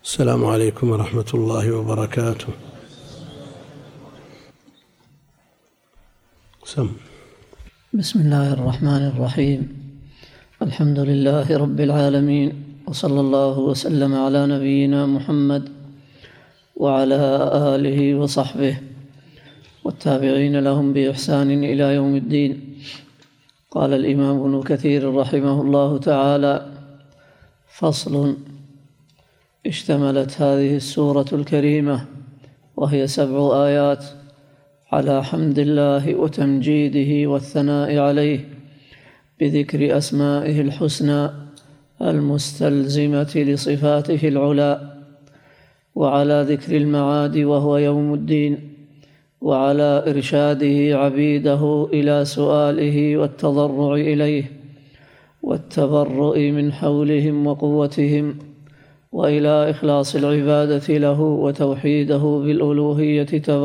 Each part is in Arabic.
السلام عليكم ورحمة الله وبركاته. بسم الله الرحمن الرحيم. الحمد لله رب العالمين، وصلى الله وسلم على نبينا محمد وعلى آله وصحبه والتابعين لهم بإحسان إلى يوم الدين. قال الإمام ابن كثير رحمه الله تعالى: فصل. اشتملت هذه السورة الكريمة وهي 7 آيات على حمد الله وتمجيده والثناء عليه بذكر أسمائه الحسنى المستلزمة لصفاته العلى، وعلى ذكر المعاد وهو يوم الدين، وعلى إرشاده عبيده إلى سؤاله والتضرع إليه والتبرؤ من حولهم وقوتهم، وإلى إخلاص العبادة له وتوحيده بالألوهية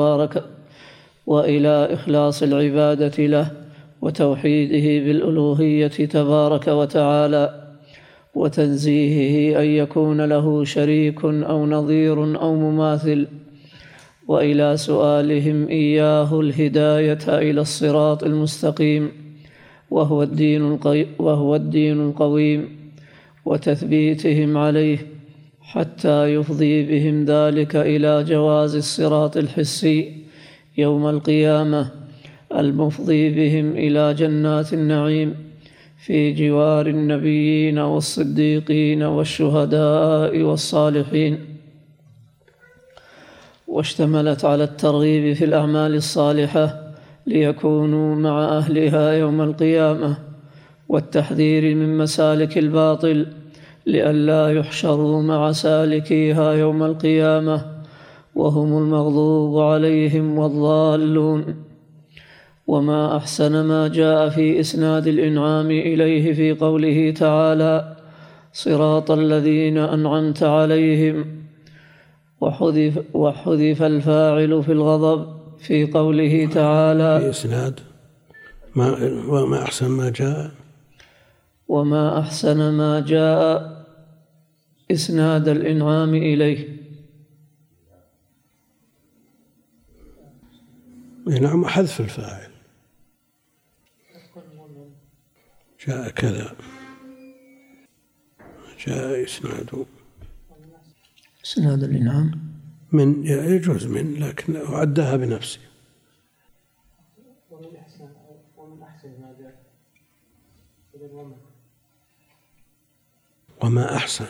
تبارك وتعالى، وتنزيهه أن يكون له شريك أو نظير أو مماثل، وإلى سؤالهم إياه الهداية إلى الصراط المستقيم وهو الدين القويم، وتثبيتهم عليه حتى يفضي بهم ذلك إلى جواز الصراط الحسي يوم القيامة المفضي بهم إلى جنات النعيم في جوار النبيين والصديقين والشهداء والصالحين. واشتملت على الترغيب في الأعمال الصالحة ليكونوا مع أهلها يوم القيامة، والتحذير من مسالك الباطل لئلا يحشروا مع سالكيها يوم القيامة وهم المغضوب عليهم والضالون. وما أحسن ما جاء في إسناد الإنعام إليه في قوله تعالى: صراط الذين أنعمت عليهم، وحذف الفاعل في الغضب في قوله تعالى في إسناد وما أحسن ما جاء إسناد الإنعام إليه. نعم، حذف الفاعل جاء كذا، جاء إسناد الإنعام من يجوز من، لكن أعدها بنفسه. وما أحسن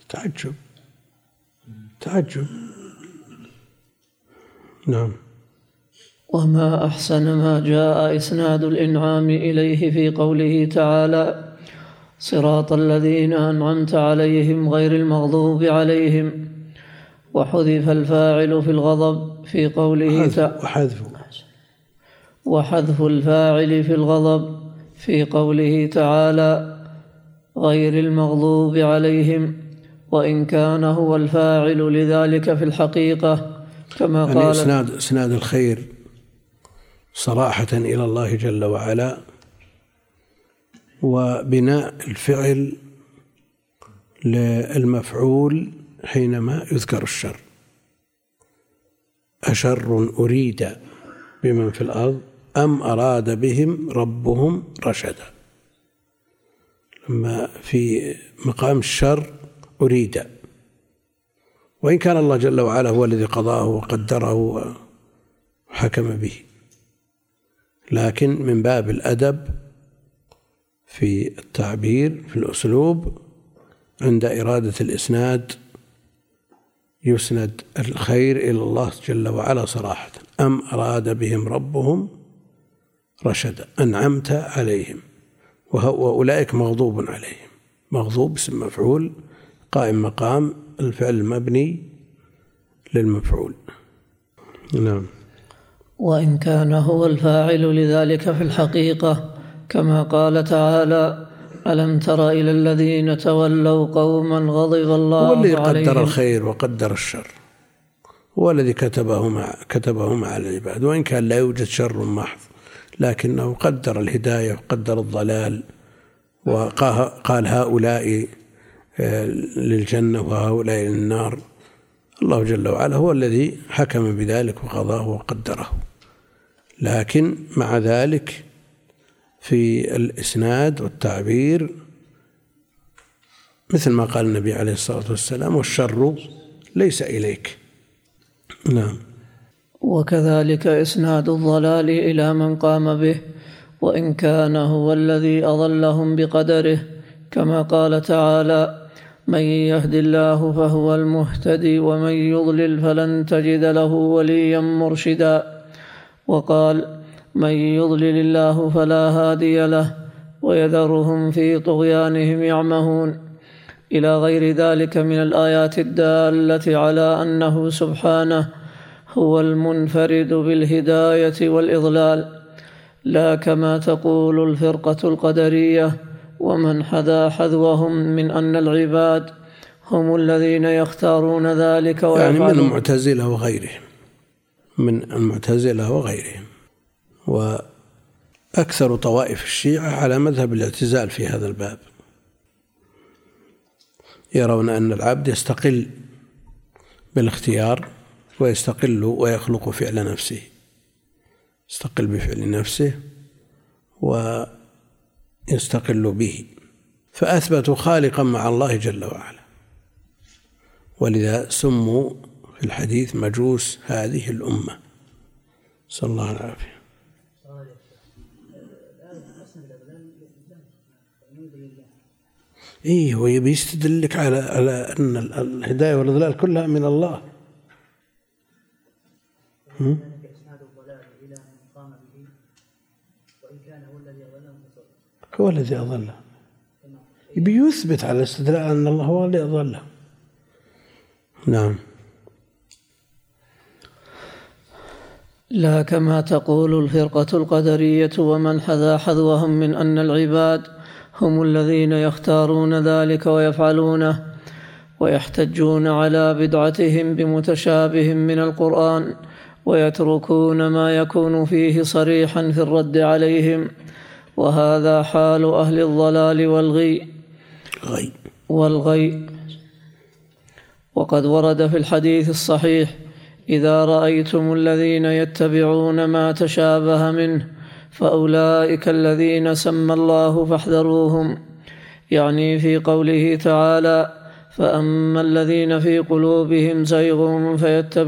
تعجب. نعم. وما أحسن ما جاء إسناد الإنعام إليه في قوله تعالى: صراط الذين أنعمت عليهم غير المغضوب عليهم، وحذف الفاعل في الغضب في قوله وحذف الفاعل في الغضب في قوله تعالى غير المغضوب عليهم، وإن كان هو الفاعل لذلك في الحقيقة كما قال إسناد الخير صراحة إلى الله جل وعلا، وبناء الفعل للمفعول حينما يذكر الشر: أشر أريد بمن في الأرض أم أراد بهم ربهم رشدا. لما في مقام الشر أريد، وإن كان الله جل وعلا هو الذي قضاه وقدره وحكم به، لكن من باب الأدب في التعبير في الأسلوب عند إرادة الإسناد يسند الخير إلى الله جل وعلا صراحة: أم أراد بهم ربهم رشدا، أنعمت عليهم، وأولئك مغضوب عليهم. مغضوب اسم مفعول قائم مقام الفعل المبني للمفعول. نعم. وإن كان هو الفاعل لذلك في الحقيقة كما قال تعالى: ألم تر إلى الذين تولوا قوما غضب الله عليهم. هو الذي قدر الخير وقدر الشر، هو الذي كتبه مع العباد، وإن كان لا يوجد شر محض، لكنه قدر الهداية وقدر الضلال، وقال هؤلاء للجنة وهؤلاء للنار، الله جل وعلا هو الذي حكم بذلك وقضاه وقدره. لكن مع ذلك في الإسناد والتعبير مثل ما قال النبي عليه الصلاة والسلام: والشر ليس إليك. نعم. وكذلك إسناد الضلال إلى من قام به، وإن كان هو الذي أضلهم بقدره، كما قال تعالى: من يهد الله فهو المهتدي ومن يضلل فلن تجد له وليا مرشدا. وقال: من يضلل الله فلا هادي له ويذرهم في طغيانهم يعمهون، إلى غير ذلك من الآيات الدالة على أنه سبحانه هو المنفرد بالهداية والإضلال، لا كما تقول الفرقة القدرية ومن حذا حذوهم من أن العباد هم الذين يختارون ذلك يعني من المعتزلة وغيرهم، من المعتزلة وغيرهم. وأكثر طوائف الشيعة على مذهب الاعتزال في هذا الباب، يرون أن العبد يستقل بالاختيار ويستقل ويخلق فعل نفسه، يستقل بفعل نفسه ويستقل به، فأثبتوا خالقا مع الله جل وعلا، ولذا سموا في الحديث مجوس هذه الأمة، صلى الله العافية. إيه، هو يبي يستدلك على أن الهداية والإضلال كلها من الله. هو الذي أضله، يبي يثبت على الاستدلال أن الله هو الذي أضله. نعم. لا كما تقول الفرقة القدرية ومن حذا حذوهم من أن العباد هم الذين يختارون ذلك ويفعلونه، ويحتجون على بدعتهم بمتشابه من القرآن، ويتركون ما يكون فيه صريحا في الرد عليهم، وهذا حال أهل الضلال والغي. وقد ورد في الحديث الصحيح: إذا رأيتم الذين يتبعون ما تشابه منه فأولئك الذين سمى الله فاحذروهم، يعني في قوله تعالى: فأما الذين في قلوبهم زيغ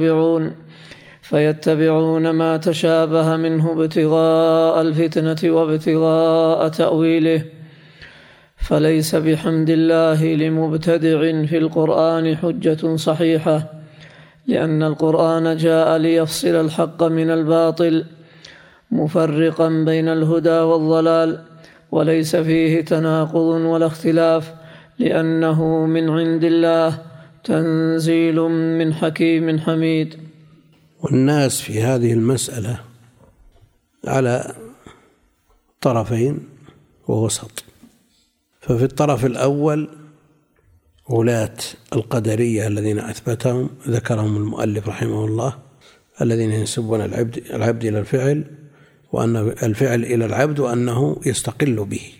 فيتبعون ما تشابه منه ابتغاء الفتنة وابتغاء تأويله. فليس بحمد الله لمبتدع في القرآن حجة صحيحة، لأن القرآن جاء ليفصل الحق من الباطل، مفرقا بين الهدى والضلال، وليس فيه تناقض ولا اختلاف، لأنه من عند الله تنزيل من حكيم حميد. والناس في هذه المسألة على طرفين ووسط. ففي الطرف الأول ولاة القدرية الذين أثبتهم ذكرهم المؤلف رحمه الله، الذين ينسبون العبد إلى الفعل، وأن الفعل إلى العبد، وأنه يستقل به،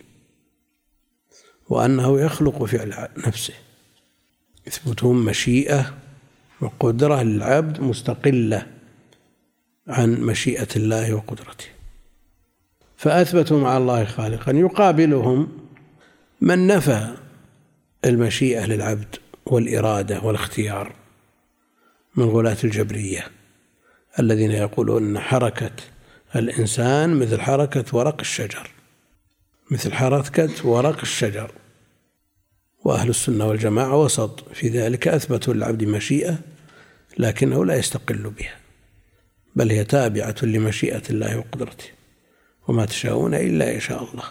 وأنه يخلق فعل نفسه. يثبتون مشيئة وقدرة للعبد مستقلة عن مشيئة الله وقدرته، فأثبتوا مع الله خالقا. يقابلهم من نفى المشيئة للعبد والإرادة والاختيار من غلاة الجبرية، الذين يقولون أن حركة الإنسان مثل حركة ورق الشجر، وأهل السنة والجماعة وسط في ذلك، أثبتوا للعبد مشيئة لكنه لا يستقل بها، بل هي تابعة لمشيئة الله وقدرته، وما تشاءون إلا إن شاء الله.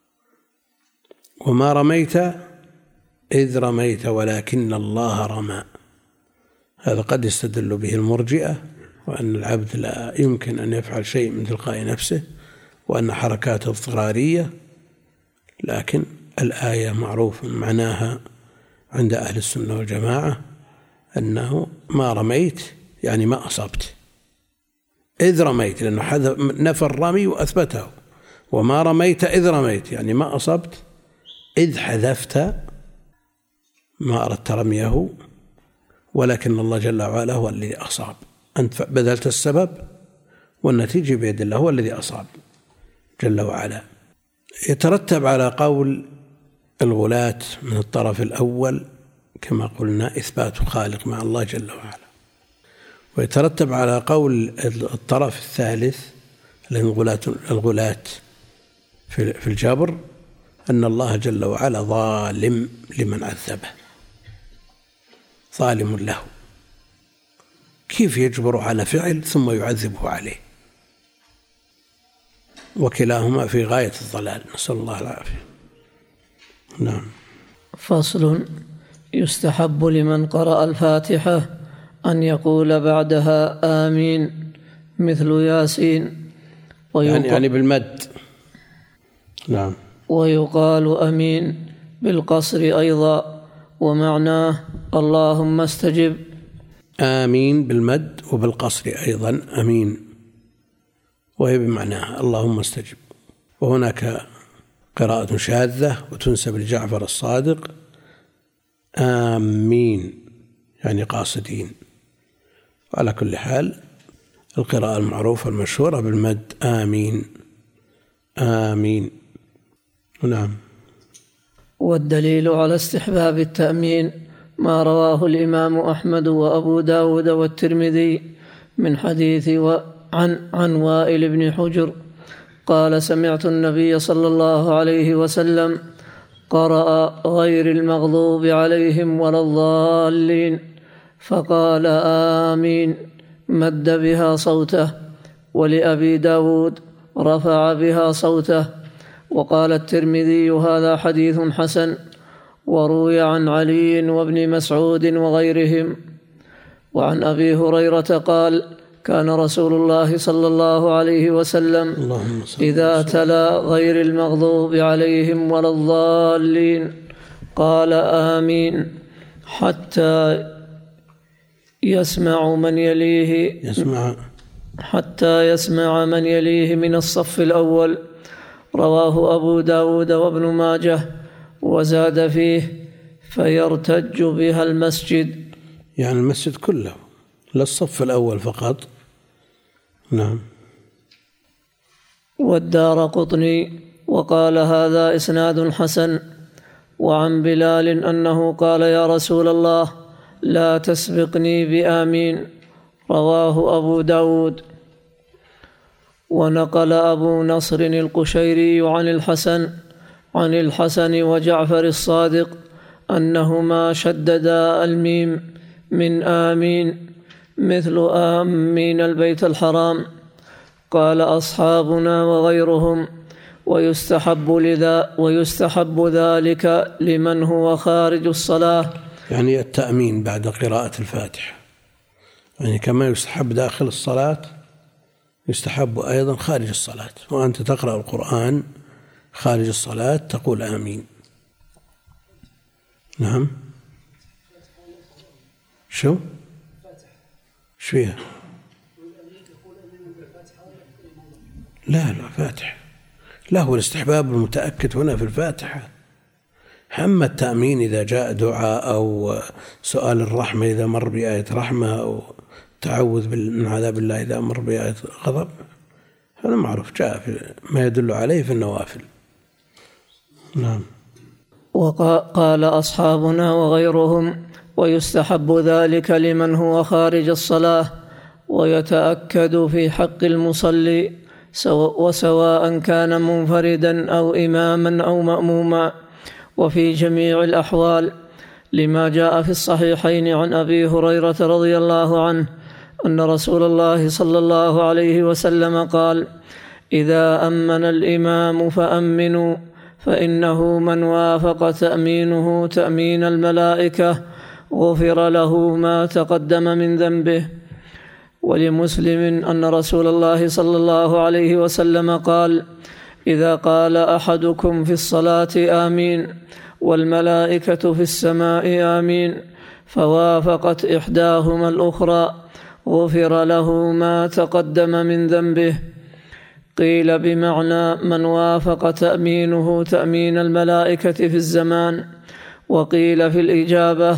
وما رميت إذ رميت ولكن الله رمى، هذا قد يستدل به المرجئة، وأن العبد لا يمكن أن يفعل شيء من تلقاء نفسه، وأن حركاته اضطرارية. لكن الآية معروف معناها عند أهل السنة والجماعة أنه ما رميت يعني ما أصبت، إذ رميت لأنه نفى الرمي وأثبته، وما رميت إذ رميت يعني ما أصبت، إذ حذفت ما أردت رميه، ولكن الله جل وعلا هو الذي أصاب. أنت بذلت السبب والنتيجة بيد الله، هو الذي أصاب جل وعلا. يترتب على قول الغلاة من الطرف الأول كما قلنا إثبات خالق مع الله جل وعلا، ويترتب على قول الطرف الثالث الغلاة في الجبر أن الله جل وعلا ظالم لمن عذبه، ظالم له، كيف يجبر على فعل ثم يعذبه عليه؟ وكلاهما في غاية الضلال، نسأل الله العافية. نعم. فصل: يستحب لمن قرأ الفاتحة أن يقول بعدها آمين مثل ياسين، يعني بالمد. نعم. ويقال أمين بالقصر أيضا، ومعناه اللهم استجب. آمين بالمد وبالقصر أيضا أمين، وهي بمعناها اللهم استجب. وهناك قراءة شاذة وتنسب لجعفر الصادق آمين يعني قاصدين. وعلى كل حال القراءة المعروفة المشهورة بالمد آمين آمين. نعم. والدليل على استحباب التأمين ما رواه الإمام أحمد وأبو داود والترمذي من حديث عن وائل بن حجر قال: سمعت النبي صلى الله عليه وسلم قرأ غير المغضوب عليهم ولا الضالين فقال آمين، مد بها صوته. ولأبي داود رفع بها صوته. وقال الترمذي: هذا حديث حسن. وروي عن علي وابن مسعود وغيرهم. وعن أبي هريرة قال: كان رسول الله صلى الله عليه وسلم إذا تلا غير المغضوب عليهم ولا الضالين قال آمين حتى يسمع من يليه من الصف الأول. رواه أبو داود وابن ماجه، وزاد فيه: فيرتج بها المسجد، يعني المسجد كله لا الصف الأول فقط. نعم. والدارقطني وقال: هذا إسناد حسن. وعن بلال أنه قال: يا رسول الله لا تسبقني بآمين. رواه أبو داود. ونقل أبو نصر القشيري عن الحسن وجعفر الصادق أنهما شددا الميم من آمين مثل آمين البيت الحرام. قال أصحابنا وغيرهم: ويستحب ذلك لمن هو خارج الصلاة، يعني التأمين بعد قراءة الفاتحة، يعني كما يستحب داخل الصلاة يستحب أيضا خارج الصلاة. وأنت تقرأ القرآن خارج الصلاة تقول آمين. نعم. شو فيها؟ لا فاتحة، لا، هو الاستحباب المتأكد هنا في الفاتحة. أما التأمين إذا جاء دعاء أو سؤال الرحمة إذا مر بآية رحمة أو تعوذ من عذاب الله إذا مر بآية غضب، هذا معروف جاء ما يدل عليه في النوافل. نعم. وقال أصحابنا وغيرهم: ويستحب ذلك لمن هو خارج الصلاة، ويتأكد في حق المصلي وسواء كان منفردا أو إماما أو مأموما، وفي جميع الأحوال، لما جاء في الصحيحين عن أبي هريرة رضي الله عنه أن رسول الله صلى الله عليه وسلم قال: إذا أمن الإمام فأمنوا، فإنه من وافق تأمينه تأمين الملائكة غفر له ما تقدم من ذنبه. ولمسلم أن رسول الله صلى الله عليه وسلم قال: إذا قال أحدكم في الصلاة آمين والملائكة في السماء آمين فوافقت إحداهما الأخرى غفر له ما تقدم من ذنبه. قيل بمعنى من وافق تأمينه تأمين الملائكة في الزمان، وقيل في الإجابة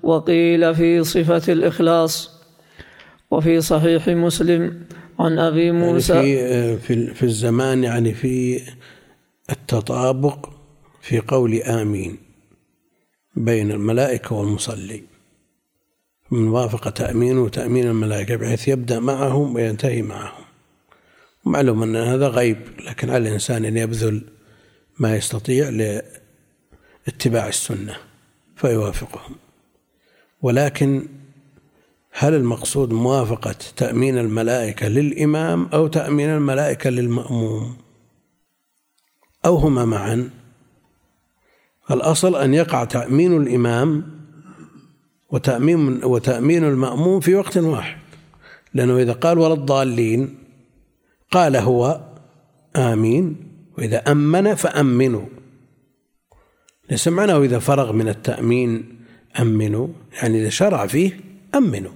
وقيل في صفة الإخلاص. وفي صحيح مسلم عن أبي موسى يعني في الزمان، يعني في التطابق في قول آمين بين الملائكة والمصلي، من وافق تأمينه وتأمين الملائكة بحيث يبدأ معهم وينتهي معهم. معلوم أن هذا غيب، لكن على الإنسان أن يبذل ما يستطيع لاتباع السنة فيوافقهم. ولكن هل المقصود موافقة تأمين الملائكة للإمام أو تأمين الملائكة للمأموم أو هما معا؟ الأصل أن يقع تأمين الإمام وتأمين المأموم في وقت واحد، لأنه إذا قال ولا الضالين قال هو آمين، وإذا أمن فأمنوا، ليس معناه إذا فرغ من التأمين أمنوا، يعني إذا شرع فيه أمنوا.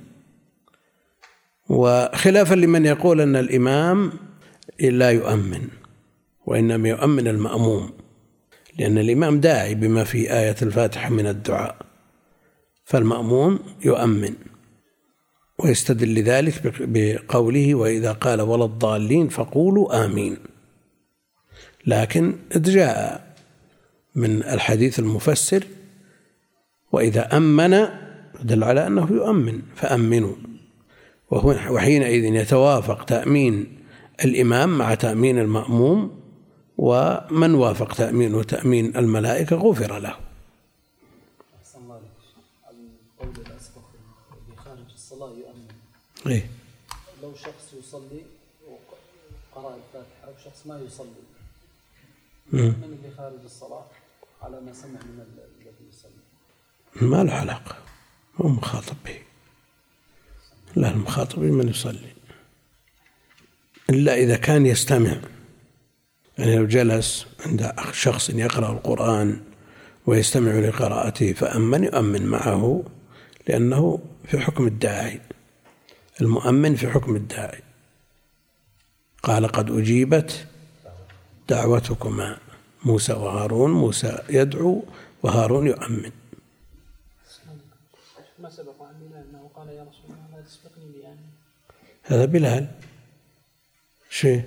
وخلافا لمن يقول أن الإمام لا يؤمن وإنما يؤمن المأموم، لأن الإمام داعي بما في آية الفاتحة من الدعاء، فالمأموم يؤمن، ويستدل لذلك بقوله وإذا قال ولا الضالين فقولوا آمين. لكن جاء من الحديث المفسر وإذا أمن دل على أنه يؤمن فأمنوا، وحينئذ يتوافق تأمين الإمام مع تأمين المأموم، ومن وافق تأمين وتأمين الملائكة غفر له. القول الأسبق بخارج الصلاة يؤمن. إيه؟ لو شخص يصلي وقرأ الفاتحة أو شخص ما يصلي من اللي خارج الصلاة على ما سمع من الذي يصلي؟ ما له علاقة، هو مخاطب به، لا المخاطب من يصلي، إلا إذا كان يستمع. يعني لو جلس عند شخص يقرأ القرآن ويستمع لقراءته فأمن يؤمن معه، لأنه في حكم الداعي، المؤمن في حكم الداعي. قال قد أجيبت دعوتكما موسى وهارون، موسى يدعو وهارون يؤمن. ما سبق عن بلال أنه قال يا رسول الله لا تسبقني بآمين؟ هذا بلال شيء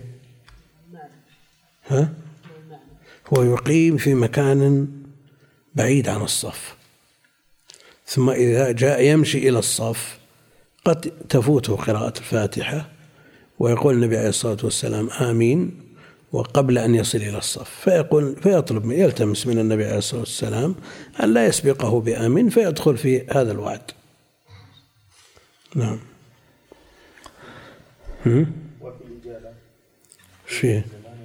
ها؟ هو يقيم في مكان بعيد عن الصف، ثم إذا جاء يمشي إلى الصف قد تفوته قراءة الفاتحة ويقول النبي عليه الصلاة والسلام آمين وقبل أن يصل إلى الصف، فيطلب يلتمس من النبي عليه الصلاة والسلام أن لا يسبقه بآمين فيدخل في هذا الوعد. نعم. وفي الإجابة شيء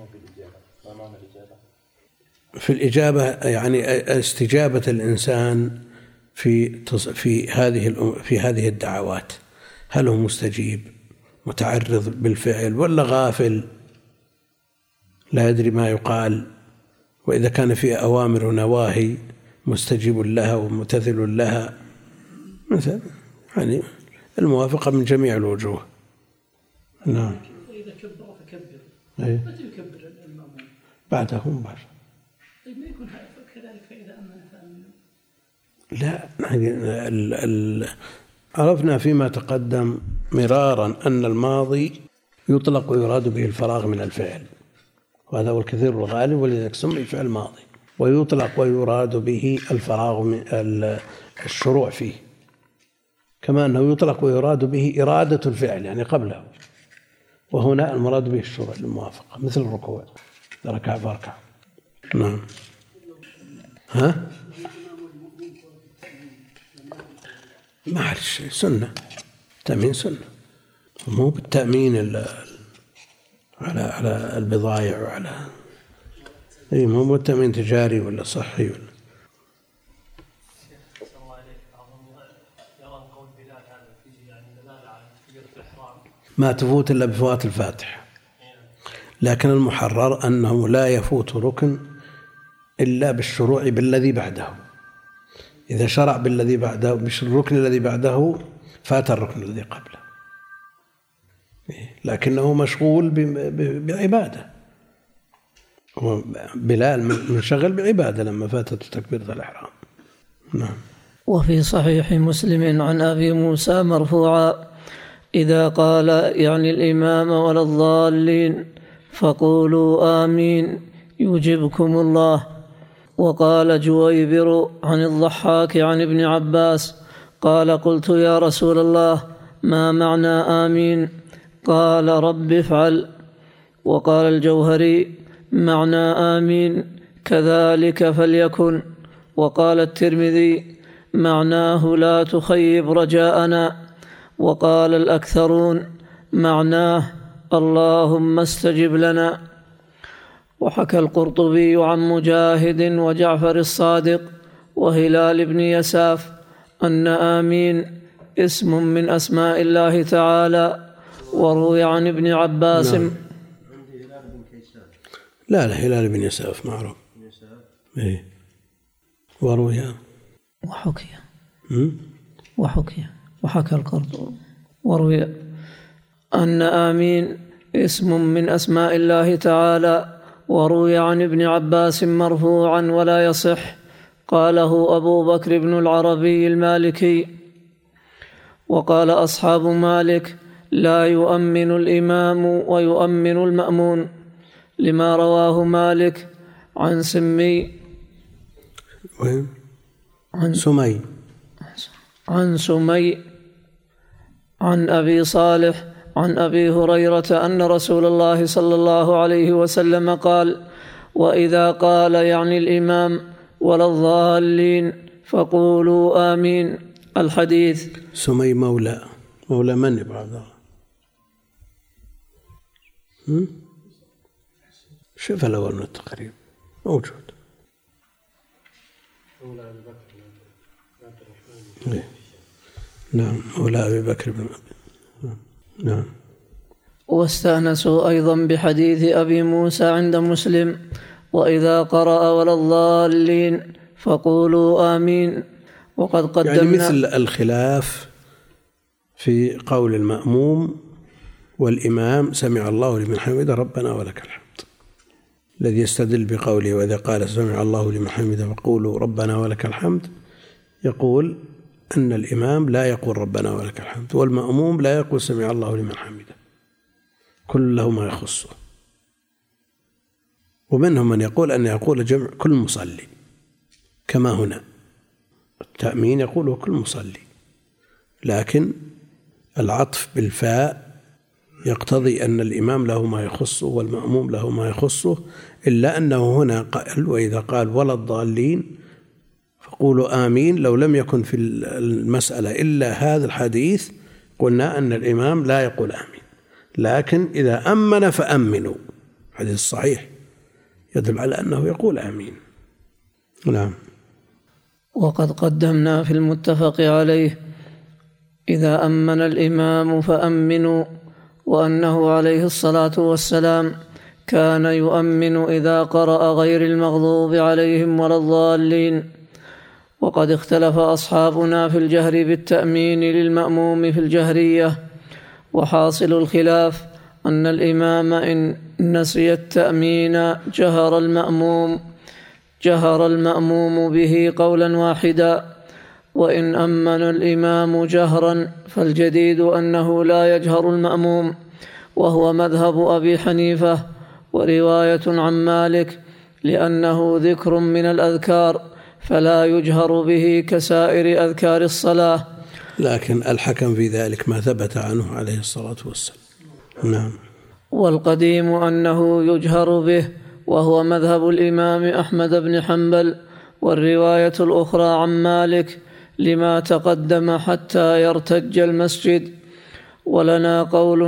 في الإجابة يعني استجابة الإنسان في هذه الدعوات، هل هو مستجيب متعرض بالفعل ولا غافل لا يدري ما يقال؟ وإذا كان في أوامر ونواهي مستجيب لها وممتثل لها، مثلا يعني الموافقة من جميع الوجوه. نعم. وإذا كبر فكبر. متى يكبر المأمون؟ بعده مباشرة. طيب ما يكون كذلك فإذا أمن فأمن؟ لا، عرفنا فيما تقدم مرارا أن الماضي يطلق ويراد به الفراغ من الفعل، وهذا هو الكثير الغالب، ولذلك سمي فعل ماضي، ويطلق ويراد به الفراغ من الشروع فيه، كما أنه يطلق ويراد به إرادة الفعل يعني قبله، وهنا المراد به الشروع الموافقة، مثل الركوع ركع فاركع. نعم. ها؟ ما أعرف شيء، سنة، تأمين سنة، مو بالتأمين على البضائع وعلى مو بالتأمين تجاري ولا صحي ولا. ما تفوت إلا بفوات الفاتحة، لكن المحرر أنه لا يفوت ركن إلا بالشروع بالذي بعده. إذا شرع بالذي بعده بالركن الذي بعده فات الركن الذي قبله، لكنه مشغول بعبادة. بلال منشغل بعبادة لما فاتته تكبيرة الإحرام. نعم. وفي صحيح مسلم عن أبي موسى مرفوعا: إذا قال يعني الإمام ولا الضالين فقولوا آمين يجبكم الله. وقال جويبر عن الضحاك عن ابن عباس قال: قلت يا رسول الله ما معنى آمين؟ قال: رب افعل. وقال الجوهري: معنى آمين كذلك فليكن. وقال الترمذي: معناه لا تخيب رجاءنا. وقال الأكثرون: معناه اللهم استجب لنا. وحكى القرطبي عن مجاهد وجعفر الصادق وهلال بن يساف أن آمين اسم من أسماء الله تعالى. وروي عن ابن عباس. لا هلال بن يساف معروف. إيه. وروي وحكى القرطبي وروي أن آمين اسم من أسماء الله تعالى. وروي عن ابن عباس مرفوعا ولا يصح، قاله أبو بكر بن العربي المالكي. وقال أصحاب مالك: لا يؤمن الإمام ويؤمن المأمون، لما رواه مالك عن سمي عن أبي صالح عن أبي هريرة أن رسول الله صلى الله عليه وسلم قال: وإذا قال يعني الإمام ولا الضالين فقولوا آمين. الحديث. سمي مولى من بعد شوف الأول من التقريب موجود. نعم مولى أبي بكر بن نعم. واستأنسوا أيضا بحديث أبي موسى عند مسلم: وإذا قرأ ولا الضالين فقولوا آمين. وقد قدمنا يعني مثل الخلاف في قول المأموم والإمام: سمع الله لمن حمده ربنا ولك الحمد. الذي يستدل بقوله: وإذا قال سمع الله لمن حمده فقولوا ربنا ولك الحمد، يقول أن الإمام لا يقول ربنا ولك الحمد، والمأموم لا يقول سمع الله لمن حمده، كل له ما يخصه. ومنهم من يقول أن يقول جمع كل مصلي، كما هنا التأمين يقوله كل مصلي، لكن العطف بالفاء يقتضي أن الإمام له ما يخصه والمأموم له ما يخصه، إلا أنه هنا قال: وإذا قال ولا الضالين فقولوا آمين. لو لم يكن في المسألة إلا هذا الحديث قلنا أن الإمام لا يقول آمين، لكن إذا أمن فأمنوا، حديث الصحيح يدل على أنه يقول آمين. نعم. وقد قدمنا في المتفق عليه: إذا أمن الإمام فأمنوا، وأنه عليه الصلاة والسلام كان يؤمن إذا قرأ غير المغضوب عليهم ولا الضالين. وقد اختلف أصحابنا في الجهر بالتأمين للمأموم في الجهرية، وحاصل الخلاف أن الإمام إن نسي التأمين جهر المأموم به قولا واحدا، وإن أمن الإمام جهرا فالجديد أنه لا يجهر المأموم، وهو مذهب أبي حنيفة ورواية عن مالك، لأنه ذكر من الأذكار فلا يجهر به كسائر أذكار الصلاة. لكن الحكم في ذلك ما ثبت عنه عليه الصلاة والسلام. نعم. والقديم أنه يجهر به، وهو مذهب الإمام أحمد بن حنبل، والرواية الأخرى عن مالك لما تقدم حتى يرتج المسجد. ولنا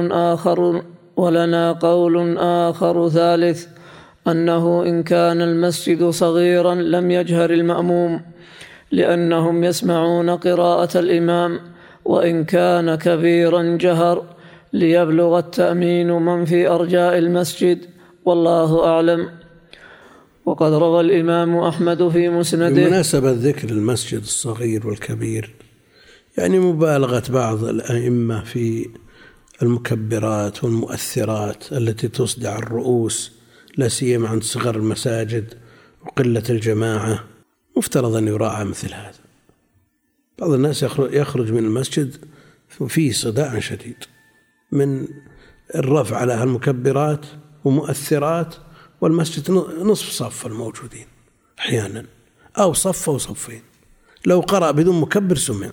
قول آخر ثالث، أنه إن كان المسجد صغيرا لم يجهر المأموم، لأنهم يسمعون قراءة الإمام، وإن كان كبيرا جهر ليبلغ التأمين من في أرجاء المسجد، والله أعلم. وقد روى الإمام أحمد في مسنده. بمناسبة ذكر المسجد الصغير والكبير، يعني مبالغة بعض الأئمة في المكبرات والمؤثرات التي تصدع الرؤوس، لا سيما عند صغر المساجد وقلة الجماعة، مفترض أن يراعى مثل هذا. بعض الناس يخرج من المسجد وفيه صداع شديد من الرفع على المكبرات ومؤثرات، والمسجد نصف صف الموجودين أحيانا أو صف أو صفين، لو قرأ بدون مكبر سمع.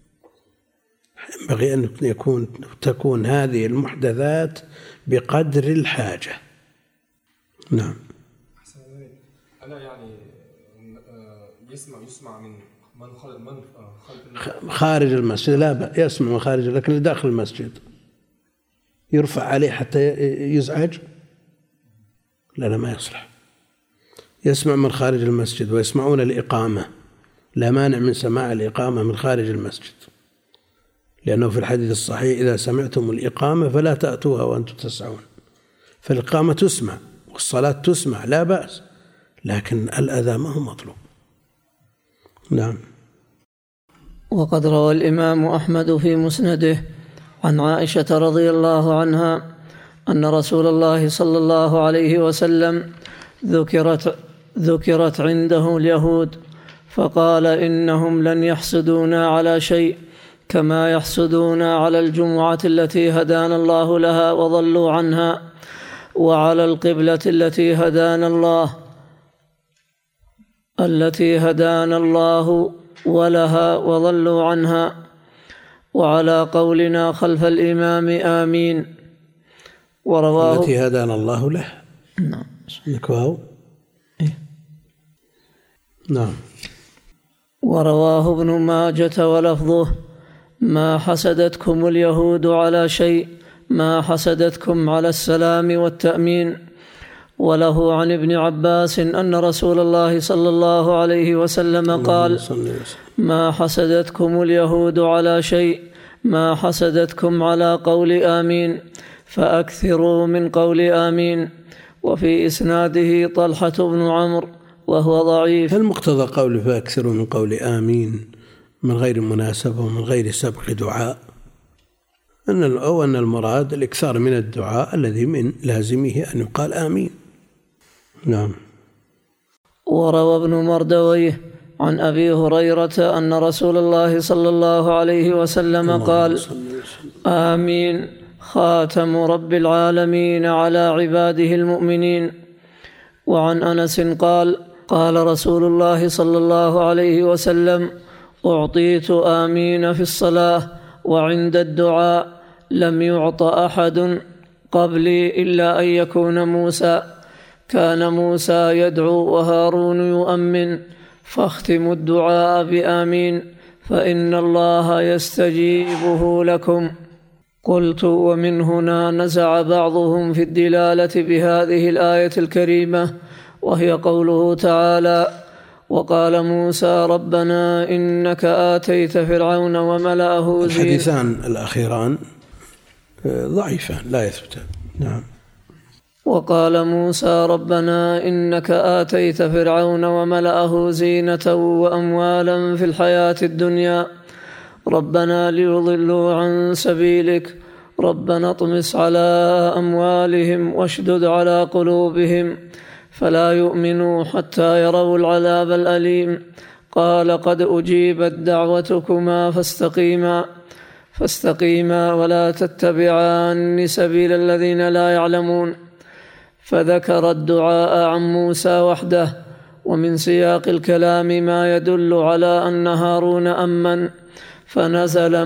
ينبغي أن تكون هذه المحدثات بقدر الحاجة. نعم. ألا يعني يسمع من خارج المسجد؟ لا يسمع من خارج، لكن داخل المسجد يرفع عليه حتى يزعج؟ لا ما يصلح. يسمع من خارج المسجد ويسمعون الإقامة، لا مانع من سماع الإقامة من خارج المسجد، لأنه في الحديث الصحيح إذا سمعتم الإقامة فلا تأتوها وأنتم تسعون. فالإقامة تسمع والصلاة تسمع لا بأس، لكن الأذى ما هو مطلوب. نعم. وقد روى الإمام أحمد في مسنده عن عائشة رضي الله عنها أن رسول الله صلى الله عليه وسلم ذكرت عنده اليهود فقال إنهم لن يحسدونا على شيء كما يحسدونا على الجمعة التي هدانا الله لها وضلوا عنها، وعلى القبلة التي هدانا الله ولها وضلوا عنها، وعلى قولنا خلف الإمام آمين. ورواه التي هدانا الله له. نعم. نعم. ورواه ابن ماجة ولفظه ما حسدتكم اليهود على شيء ما حسدتكم على السلام والتأمين. وله عن ابن عباس أن رسول الله صلى الله عليه وسلم قال ما حسدتكم اليهود على شيء ما حسدتكم على قول آمين فأكثروا من قول آمين. وفي إسناده طلحة بن عمرو وهو ضعيف. المقتضى قول فأكثروا من قول آمين من غير مناسبة ومن غير سبق دعاء، أن المراد الإكثار من الدعاء الذي من لازمه أن يقال آمين. نعم. وروى ابن مردويه عن أبي هريرة أن رسول الله صلى الله عليه وسلم قال آمين خاتم رب العالمين على عباده المؤمنين. وعن أنس قال قال رسول الله صلى الله عليه وسلم أعطيت آمين في الصلاة وعند الدعاء لم يعط أحد قبلي إلا أن يكون موسى، كان موسى يدعو وهارون يؤمن، فاختموا الدعاء بآمين فإن الله يستجيبه لكم. قلت ومن هنا نزع بعضهم في الدلالة بهذه الآية الكريمة، وهي قوله تعالى وقال موسى ربنا إنك آتيت فرعون وملأه زينة. الحديثان الأخيران ضعيفان لا يثبتان. نعم. وقال موسى ربنا إنك آتيت فرعون وملأه زينة وأموالا في الحياة الدنيا ربنا ليضلوا عن سبيلك ربنا اطمس على أموالهم واشدد على قلوبهم فلا يؤمنوا حتى يروا العذاب الأليم. قال قد أجيبت دعوتكما فاستقيما ولا تتبعان سبيل الذين لا يعلمون. فذكر الدعاء عن موسى وحده، ومن سياق الكلام ما يدل على أن هارون أمن فنزل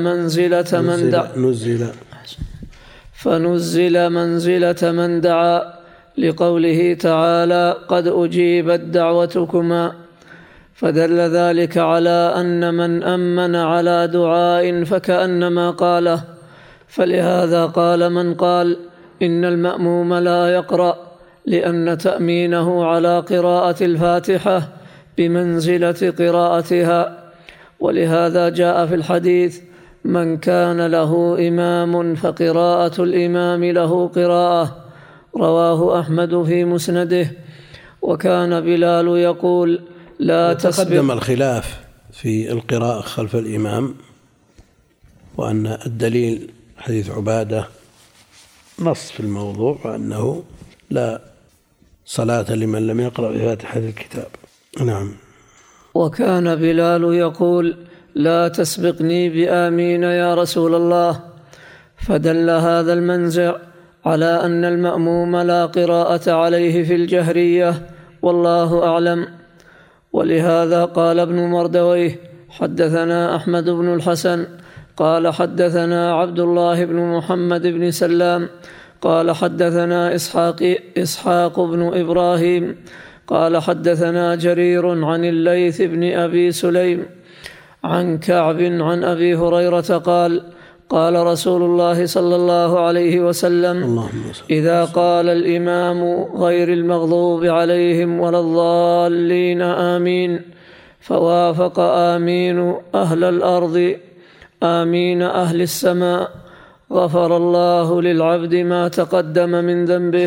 منزلة من دعا لقوله تعالى قد أجيبت دعوتكما، فدل ذلك على أن من أمن على دعاء فكأنما قاله. فلهذا قال من قال إن المأموم لا يقرأ، لأن تأمينه على قراءة الفاتحة بمنزلة قراءتها. ولهذا جاء في الحديث من كان له إمام فقراءة الإمام له قراءة، رواه أحمد في مسنده. وكان بلال يقول لا تسبق. تقدم الخلاف في القراءة خلف الإمام، وأن الدليل حديث عبادة نص في الموضوع، وأنه لا صلاة لمن لم يقرأ بفاتحة الكتاب. نعم. وكان بلال يقول لا تسبقني بآمين يا رسول الله. فدل هذا المنزع على أن المأموم لا قراءة عليه في الجهرية، والله أعلم. ولهذا قال ابن مردويه: حدثنا أحمد بن الحسن قال حدثنا عبد الله بن محمد بن سلام قال حدثنا إسحاق بن إبراهيم قال حدثنا جرير عن الليث بن أبي سليم عن كعب عن أبي هريرة قال: قال رسول الله صلى الله عليه وسلم: إذا قال الإمام غير المغضوب عليهم ولا الضالين آمين، فوافق آمين أهل الأرض آمين أهل السماء، غفر الله للعبد ما تقدم من ذنبه.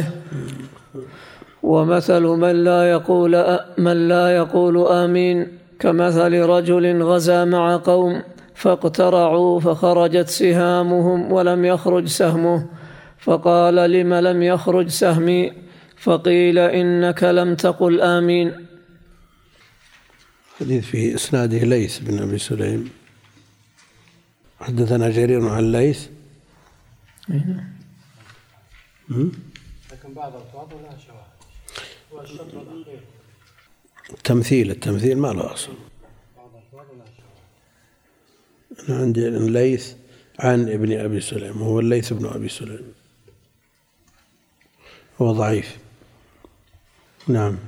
ومثل من لا يقول آمين كمثل رجل غزا مع قوم فاقترعوا فخرجت سهامهم ولم يخرج سهمه، فقال: لم لم يخرج سهمي؟ فقيل: إنك لم تقل آمين. حديث في إسناده ليث بن أبي سليم. حدثنا جرير عن ليث. لكن بعض الألفاظ لها شواهد، والشطر الأخير التمثيل ما له أصل. أنا عندي الليث عن ابن أبي سليم، هو الليث بن أبي سليم، هو ضعيف. نعم.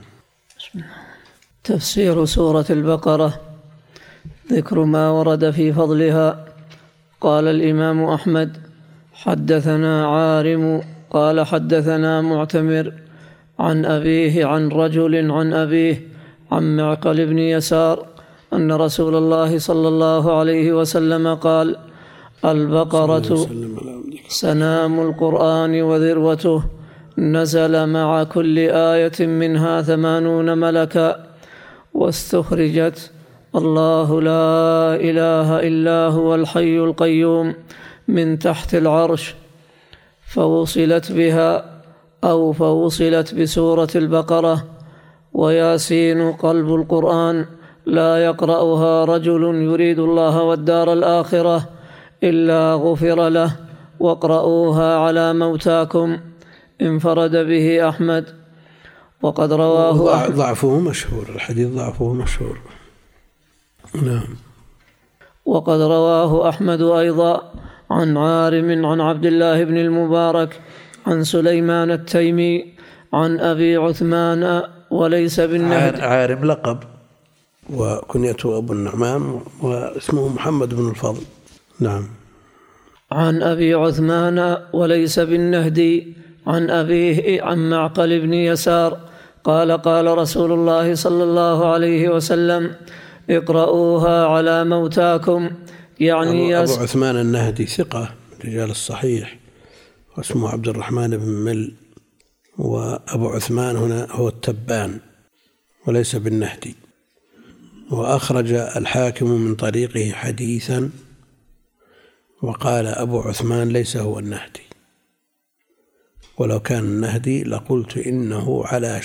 تفسير سورة البقرة. ذكر ما ورد في فضلها. قال الإمام أحمد: حدثنا عارم قال حدثنا معتمر عن أبيه عن رجل عن أبيه عن معقل بن يسار أن رسول الله صلى الله عليه وسلم قال: البقرة سنام القرآن وذروته، نزل مع كل آية منها 80 ملكا، واستخرجت الله لا إله إلا هو الحي القيوم من تحت العرش، فوصلت بها أو فوصلت بسورة البقرة. وياسين قلب القرآن، لا يقرأها رجل يريد الله والدار الآخرة إلا غفر له، واقرؤوها على موتاكم. انفرد به أحمد. وقد رواه ضعفه مشهور، الحديث ضعفه مشهور. نعم. وقد رواه أحمد أيضا عن عارم عن عبد الله بن المبارك عن سليمان التيمي عن أبي عثمان وليس بالنهدي. عارم لقب، وكنيته أبو النعمان، واسمه محمد بن الفضل. نعم. عن أبي عثمان وليس بالنهدي عن أبيه عن معقل بن يسار قال: قال رسول الله صلى الله عليه وسلم: اقرؤوها على موتاكم. يعني أبو عثمان النهدي ثقة من رجال الصحيح، واسمه عبد الرحمن بن مل، وأبو عثمان هنا هو التبان وليس بالنهدي. وأخرج الحاكم من طريقه حديثا وقال: أبو عثمان ليس هو النهدي، ولو كان النهدي لقلت إنه على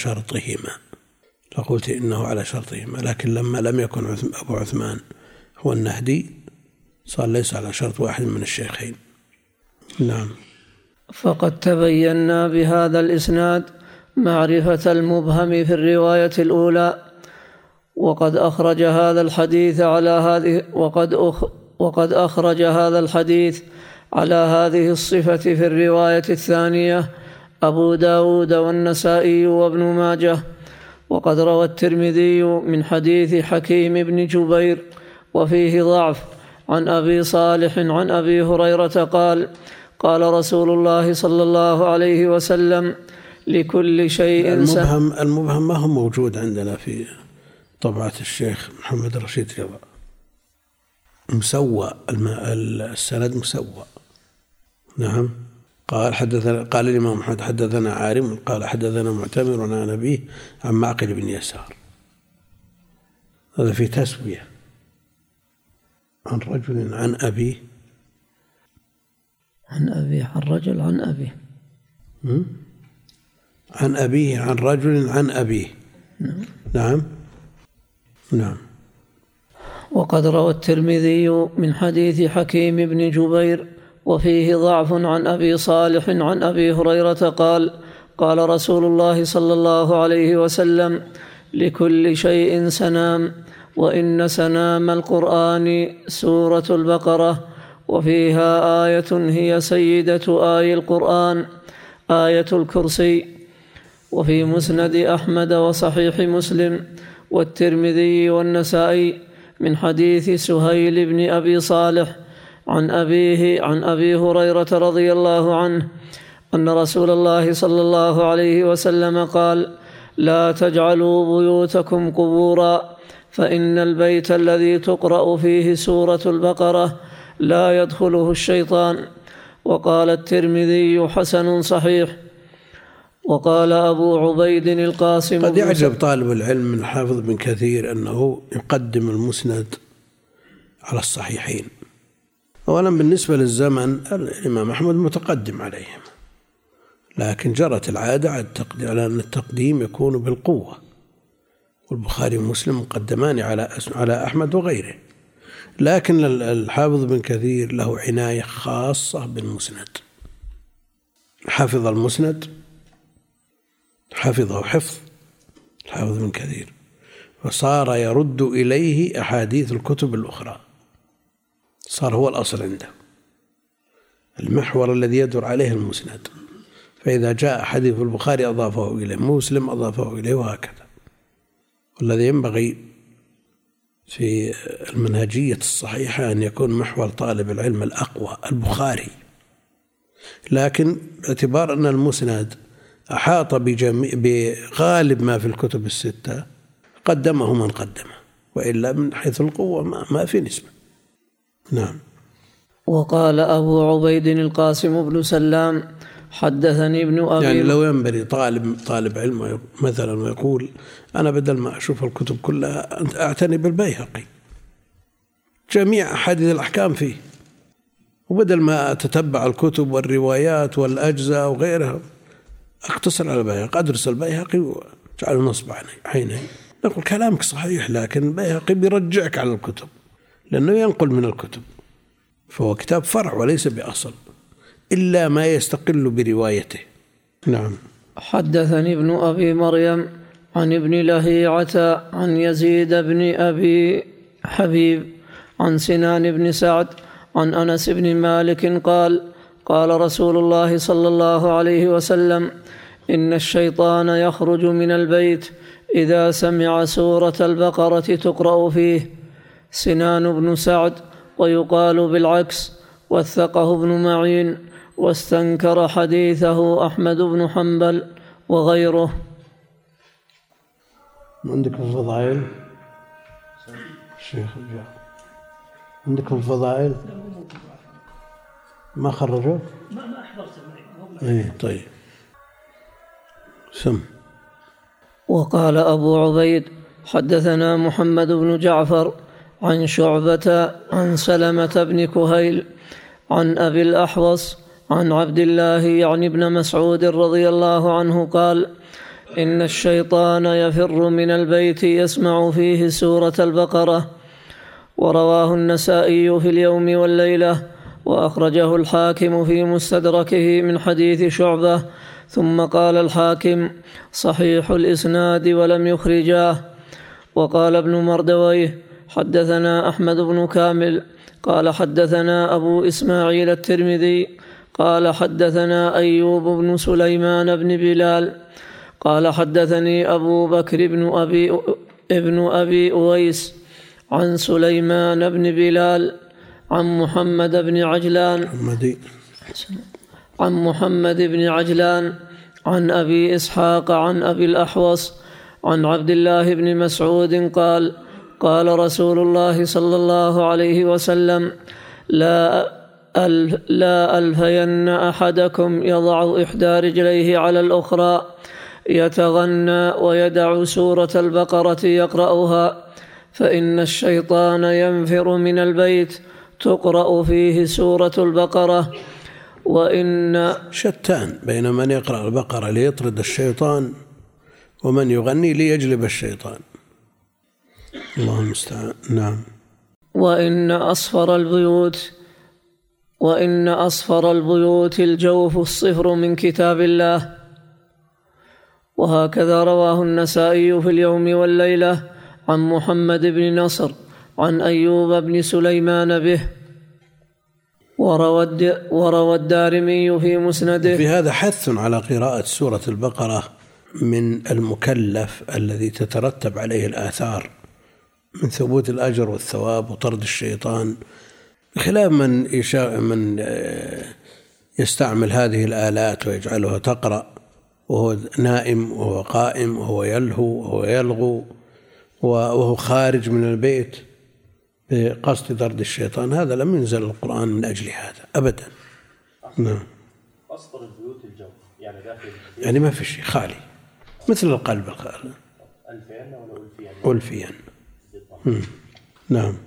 شرطهما، لكن لما لم يكن أبو عثمان هو النهدي صار ليس على شرط واحد من الشيخين. نعم. فقد تبينا بهذا الإسناد معرفة المبهم في الرواية الأولى، وقد أخرج هذا الحديث على هذه الصفة في الرواية الثانية أبو داود والنسائي وابن ماجه. وقد روى الترمذي من حديث حكيم بن جبير وفيه ضعف عن أبي صالح عن أبي هريرة قال: قال رسول الله صلى الله عليه وسلم: لكل شيء المبهم ما هو موجود عندنا في طبعة الشيخ محمد رشيد رضا، مسوى السند مسوى. نعم. قال الإمام أحمد: حدثنا عارم قال حدثنا معتمر عن أبيه عن معقل بن يسار. هذا في تسوية عن رجل عن أبيه عن رجل عن أبيه عن أبيه عن رجل عن أبيه. نعم. وقد روى الترمذي من حديث حكيم بن جبير وفيه ضعف عن أبي صالح عن أبي هريرة قال: قال رسول الله صلى الله عليه وسلم: لكل شيء سنام، وإن سنام القرآن سورة البقرة، وفيها آية هي سيدة آي القرآن، آية الكرسي. وفي مسند أحمد وصحيح مسلم والترمذي والنسائي من حديث سهيل بن أبي صالح عن أبيه عن أبي هريرة رضي الله عنه أن رسول الله صلى الله عليه وسلم قال: لا تجعلوا بيوتكم قبورا، فإن البيت الذي تقرأ فيه سورة البقرة لا يدخله الشيطان. وقال الترمذي: حسن صحيح. وقال أبو عبيد القاسم: قد يعجب طالب العلم من حافظ بن كثير أنه يقدم المسند على الصحيحين. أولا بالنسبة للزمن الإمام أحمد متقدم عليهم، لكن جرت العادة على أن التقديم يكون بالقوة، والبخاري ومسلم مقدمان على أحمد وغيره. لكن الحافظ بن كثير له عناية خاصة بالمسند، حفظ المسند، حفظه حفظ الحافظ بن كثير، وصار يرد إليه أحاديث الكتب الأخرى، صار هو الأصل عنده، المحور الذي يدور عليه المسند. فإذا جاء حديث البخاري أضافه إليه، مسلم أضافه إليه، وهكذا. والذي ينبغي في المنهجية الصحيحة أن يكون محور طالب العلم الأقوى البخاري، لكن باعتبار أن المسند أحاط بغالب ما في الكتب الستة قدمه من قدمه، وإلا من حيث القوة ما في نسبة. نعم. وقال أبو عبيد القاسم بن سلام: حدثني ابن أبي، يعني لو ينبغي طالب علم مثلا ويقول: أنا بدل ما أشوف الكتب كلها أعتني بالبيهقي، جميع أحاديث الأحكام فيه، وبدل ما أتتبع الكتب والروايات والأجزاء وغيرها أقتصر على البيهقي، أدرس البيهقي وجعله نصب عيني. نقول كلامك صحيح، لكن البيهقي بيرجعك على الكتب لأنه ينقل من الكتب، فهو كتاب فرع وليس بأصل إلا ما يستقل بروايته. نعم. حدثني ابن أبي مريم عن ابن لهيعة عن يزيد بن أبي حبيب عن سنان بن سعد عن أنس بن مالك قال: قال رسول الله صلى الله عليه وسلم: إن الشيطان يخرج من البيت إذا سمع سورة البقرة تقرأ فيه. سنان بن سعد، ويقال بالعكس، وثقه ابن معين، واستنكر حديثه أحمد بن حنبل وغيره. عندك الفضائل الشيخ، عندكم الفضائل ما خرجوا؟ ما أحضرت معي. إيه طيب سم. وقال أبو عبيد: حدثنا محمد بن جعفر عن شعبة عن سلمة بن كهيل عن أبي الأحوص عن عبد الله يعني ابن مسعود رضي الله عنه قال: إن الشيطان يفر من البيت يسمع فيه سورة البقرة. ورواه النسائي في اليوم والليلة، وأخرجه الحاكم في مستدركه من حديث شعبة. ثم قال الحاكم: صحيح الإسناد ولم يخرجاه. وقال ابن مردويه: حدثنا أحمد بن كامل قال حدثنا أبو إسماعيل الترمذي قال حدثنا أيوب بن سليمان بن بلال قال حدثني أبو بكر ابن أبي أويس عن سليمان بن بلال عن محمد بن عجلان عن أبي إسحاق عن أبي الأحوص عن عبد الله بن مسعود قال: قال رسول الله صلى الله عليه وسلم: لا ألفين أحدكم يضع إحدى رجليه على الأخرى يتغنى ويدع سورة البقرة يقرأها، فإن الشيطان ينفر من البيت تقرأ فيه سورة البقرة. وإن شتان بين من يقرأ البقرة ليطرد الشيطان ومن يغني ليجلب الشيطان. الله المستعان. نعم. وإن أصفر البيوت الجوف الصفر من كتاب الله. وهكذا رواه النسائي في اليوم والليلة عن محمد بن نصر عن أيوب بن سليمان به، وروى الدارمي في مسنده. في هذا حث على قراءة سورة البقرة من المكلف الذي تترتب عليه الآثار من ثبوت الأجر والثواب وطرد الشيطان، بخلاف من يستعمل هذه الآلات ويجعلها تقرأ وهو نائم وهو قائم وهو يلهو وهو يلغو وهو خارج من البيت بقصد طرد الشيطان. هذا لم ينزل القرآن من أجل هذا أبدا. نعم. أصفر البيوت الجو يعني داخل يعني ما في شيء، خالي مثل القلب الخالي. ألفين ولا ألفيا. نعم.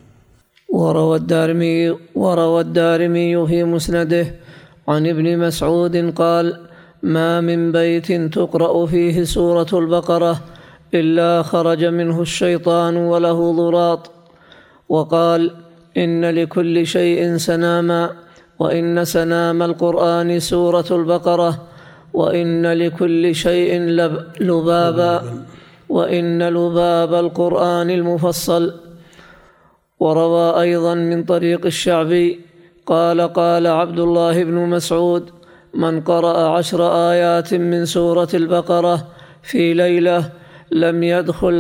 وروى الدارمي في مسنده عن ابن مسعود قال: ما من بيت تقرأ فيه سورة البقرة إلا خرج منه الشيطان وله ضراط. وقال: إن لكل شيء سناما، وإن سنام القرآن سورة البقرة، وإن لكل شيء لبابا، وإن لباب القرآن المفصل. وروى أيضا من طريق الشعبي قال عبد الله بن مسعود: من قرأ 10 آيات من سورة البقرة في ليلة لم يدخل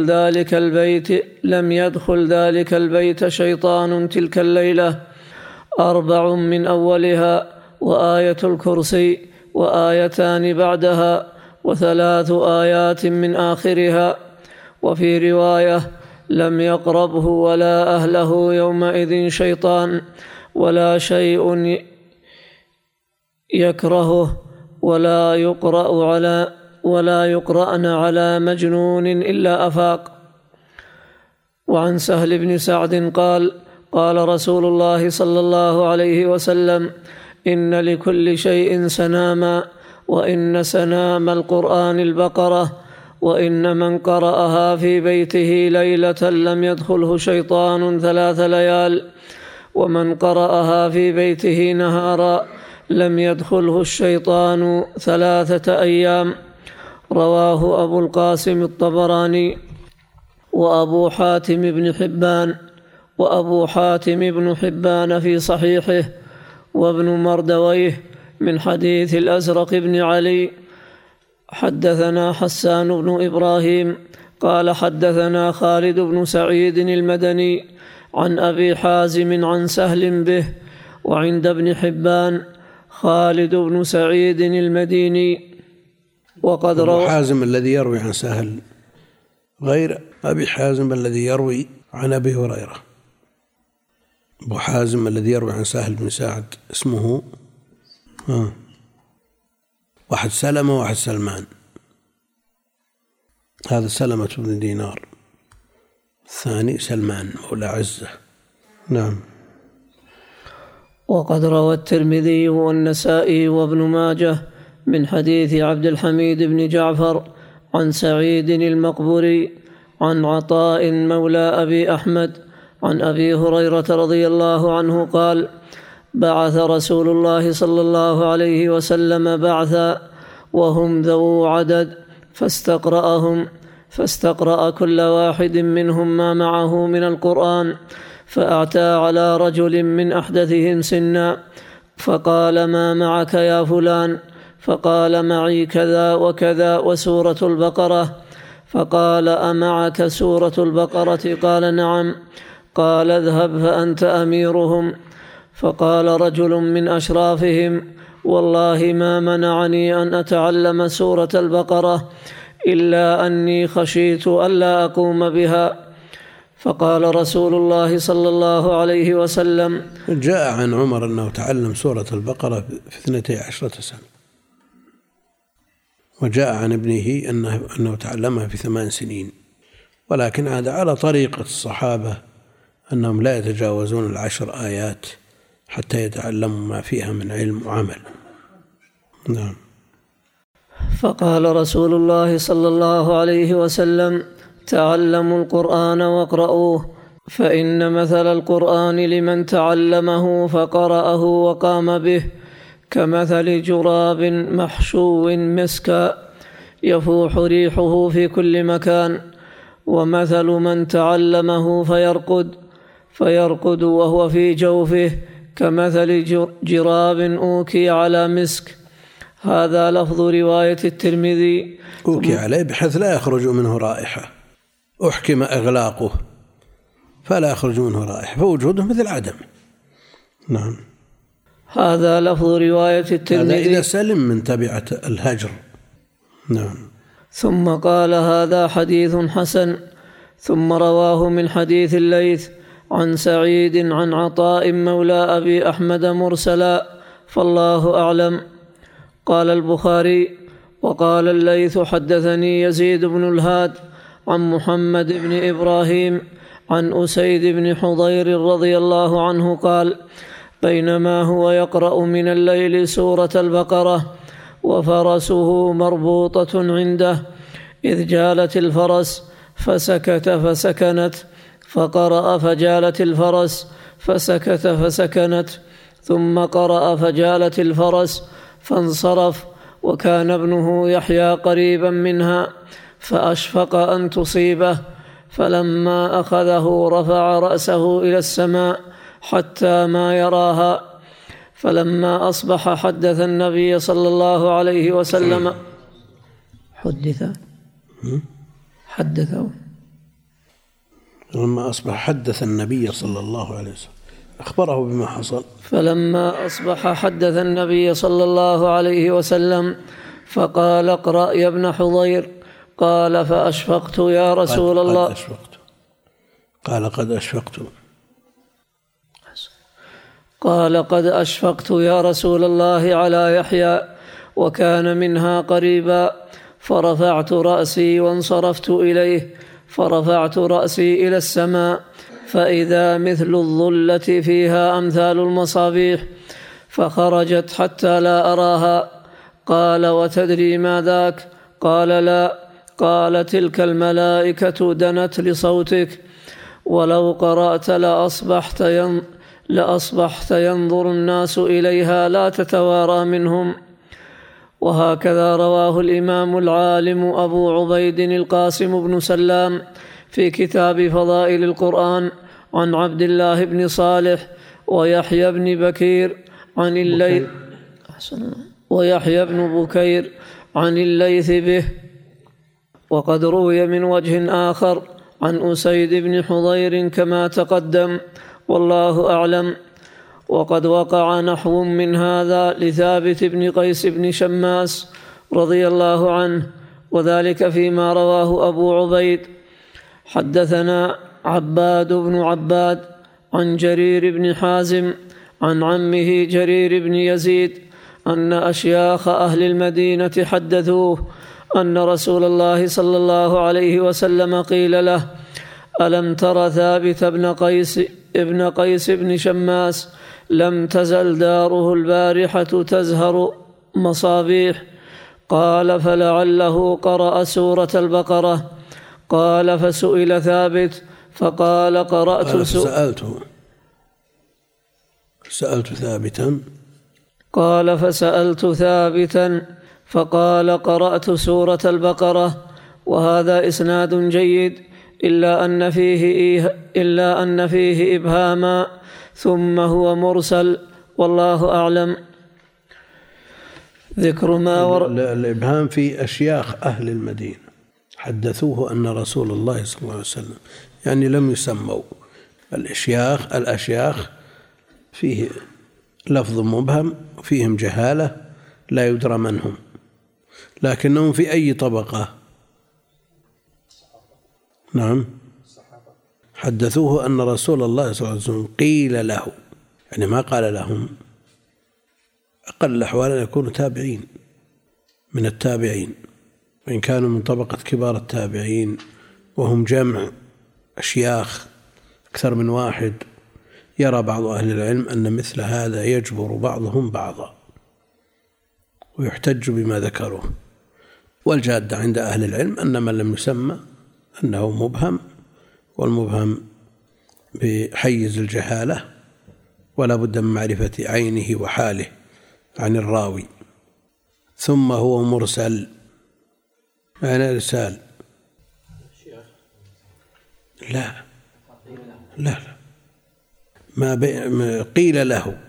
ذلك البيت شيطان تلك الليلة. 4 من أولها، وآية الكرسي، وآيتان بعدها، و3 آيات من آخرها. وفي رواية: لم يقربه ولا أهله يومئذ شيطان ولا شيء يكرهه، ولا يقرأن على مجنون إلا أفاق. وعن سهل بن سعد قال رسول الله صلى الله عليه وسلم: إن لكل شيء سناما، وإن سنام القرآن البقرة، وإن من قرأها في بيته ليلة لم يدخله شيطان 3 ليال، ومن قرأها في بيته نهارا لم يدخله الشيطان 3 أيام. رواه أبو القاسم الطبراني وأبو حاتم بن حبان في صحيحه، وابن مردويه من حديث الأزرق بن علي. حدثنا حسان بن إبراهيم قال حدثنا خالد بن سعيد المدني عن أبي حازم عن سهل به. وعند ابن حبان خالد بن سعيد المديني. وقد روى أبو حازم الذي يروي عن سهل غير أبي حازم الذي يروي عن أبي هريرة. أبو حازم الذي يروي عن سهل بن سعد اسمه واحد سلمة وواحد سلمان. هذا سلمة بن دينار، الثاني سلمان مولى عزة. نعم. وقد روى الترمذي والنسائي وابن ماجه من حديث عبد الحميد بن جعفر عن سعيد المقبري عن عطاء مولى أبي أحمد عن أبي هريرة رضي الله عنه قال: بعث رسول الله صلى الله عليه وسلم بعثا وهم ذو عدد، فاستقرأ كل واحد منهم ما معه من القرآن، فأعتى على رجل من أحدثهم سنا فقال: ما معك يا فلان؟ فقال: معي كذا وكذا وسورة البقرة. فقال: أمعك سورة البقرة؟ قال: نعم. قال: اذهب فأنت أميرهم. فقال رجل من أشرافهم: والله ما منعني أن أتعلم سورة البقرة إلا أني خشيت ألا أقوم بها. فقال رسول الله صلى الله عليه وسلم: جاء عن عمر أنه تعلم سورة البقرة في 12 سنة، وجاء عن ابنه أنه تعلمها في 8 سنين، ولكن هذا على طريقة الصحابة أنهم لا يتجاوزون 10 آيات حتى يتعلموا ما فيها من علم وعمل. نعم. فقال رسول الله صلى الله عليه وسلم: تعلموا القرآن واقرؤوه، فإن مثل القرآن لمن تعلمه فقرأه وقام به كمثل جراب محشو مسكا يفوح ريحه في كل مكان، ومثل من تعلمه فيرقد وهو في جوفه كمثل جراب أوكي على مسك. هذا لفظ رواية الترمذي. أوكي عليه بحيث لا يخرج منه رائحة، أحكم إغلاقه فلا يخرج منه رائحة، فوجوده مثل عدم. نعم. هذا لفظ رواية الترمذي. هذا إذا سلم من تبعة الهجر. نعم. ثم قال هذا حديث حسن. ثم رواه من حديث الليث عن سعيد عن عطاء مولى أبي أحمد مرسلا، فالله أعلم. قال البخاري: وقال الليث حدثني يزيد بن الهاد عن محمد بن إبراهيم عن أسيد بن حضير رضي الله عنه قال: بينما هو يقرأ من الليل سورة البقرة وفرسه مربوطة عنده إذ جالت الفرس فسكت فسكنت، فقرأ فجالت الفرس فسكت فسكنت، ثم قرأ فجالت الفرس فانصرف، وكان ابنه يحيى قريبا منها فأشفق أن تصيبه، فلما أخذه رفع رأسه إلى السماء حتى ما يراها. فلما أصبح حدث النبي صلى الله عليه وسلم حدثه لما أصبح حدث النبي صلى الله عليه وسلم أخبره بما حصل. فلما أصبح حدث النبي صلى الله عليه وسلم فقال: اقرأ يا ابن حضير. قال: فأشفقت يا رسول الله. قال: قد أشفقت. قال: قد أشفقت يا رسول الله على يحيى، وكان منها قريبا. فرفعت رأسي وانصرفت إليه، فرفعت رأسي إلى السماء فإذا مثل الظلة فيها أمثال المصابيح، فخرجت حتى لا أراها. قال: وتدري ما ذاك؟ قال: لا. قال: تلك الملائكة دنت لصوتك، ولو قرأت لأصبحت ينظر الناس إليها لا تتوارى منهم. وهكذا رواه الإمام العالم أبو عبيد القاسم بن سلام في كتاب فضائل القرآن عن عبد الله بن صالح ويحيى بن بكير عن الليث به. وقد روي من وجه آخر عن أسيد بن حضير كما تقدم، والله أعلم. وقد وقع نحو من هذا لثابت بن قيس بن شماس رضي الله عنه، وذلك فيما رواه أبو عبيد: حدثنا عباد بن عباد عن جرير بن حازم عن عمه جرير بن يزيد أن أشياخ أهل المدينة حدثوه أن رسول الله صلى الله عليه وسلم قيل له: ألم تر ثابت ابن قيس بن شماس لم تزل داره البارحة تزهر مصابيح؟ قال: فلعله قرأ سورة البقرة. قال: فسئل ثابت فقال: سألت ثابتا. قال: فسألت ثابتا فقال: قرأت سورة البقرة. وهذا إسناد جيد إلا أن فيه إبهاما، ثم هو مرسل، والله أعلم. ذكر ما الإبهام في أشياخ أهل المدينة حدثوه أن رسول الله صلى الله عليه وسلم، يعني لم يسموا الأشياخ فيه لفظ مبهم، فيهم جهالة لا يدرى من هم، لكنهم في أي طبقة؟ نعم، حدثوه أن رسول الله صلى الله عليه وسلم قيل له، يعني ما قال لهم. أقل الأحوال أن يكونوا تابعين من التابعين، وإن كانوا من طبقة كبار التابعين وهم جمع أشياخ أكثر من واحد، يرى بعض أهل العلم أن مثل هذا يجبر بعضهم بعضا ويحتج بما ذكروه. والجادة عند أهل العلم أن من لم يسمى أنه مبهم، والمبهم بحيز الجهالة، ولا بد من معرفة عينه وحاله عن الراوي. ثم هو مرسل، معنى إرسال لا ما قيل له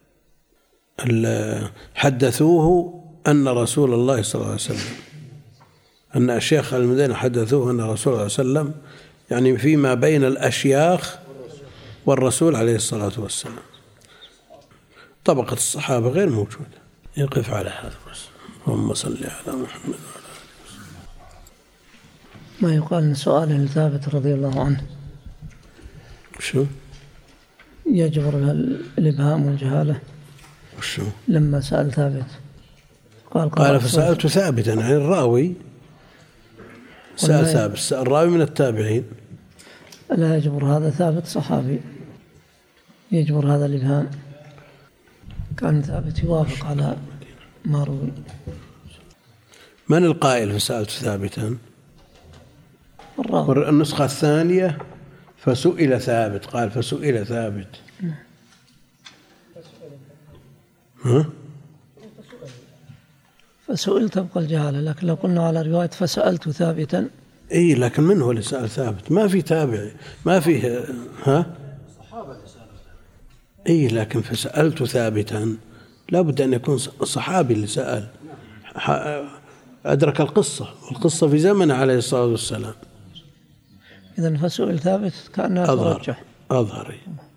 حدثوه أن رسول الله صلى الله عليه وسلم، أن الشيخ المدينة حدثوه أن رسول الله صلى الله عليه وسلم، يعني فيما بين الأشياخ والرسول عليه الصلاة والسلام. طبقة الصحابة غير موجودة. يقف على هذا بس. اللهم صل على محمد وعلى آله وسلم. ما يقال من سؤال ثابت رضي الله عنه شو يجبر الإبهام والجهالة؟ وشو لما سأل ثابت قال فسألت ثابتا عن الراوي، سأل ثابت الراوي من التابعين. لا يجبر هذا ثابت صحابي، يجبر هذا الإبهام. كان ثابت يوافق على ما روي. من القائل فسألت ثابتا؟ الراوي. النسخة الثانية فسئل ثابت، قال فسئل ثابت. ها؟ فسئل تبقى الجهالة، لكن لو قلنا على رواية فسألت ثابتا. إيه لكن من هو اللي سأل ثابت؟ ما في تابع، ما فيه. ها؟ إيه لكن فسألت ثابتا لا بد أن يكون صحابي اللي سأل، أدرك القصة في زمنه عليه الصلاة والسلام. إذن فسئل ثابت كأنه ترجح. أظهر.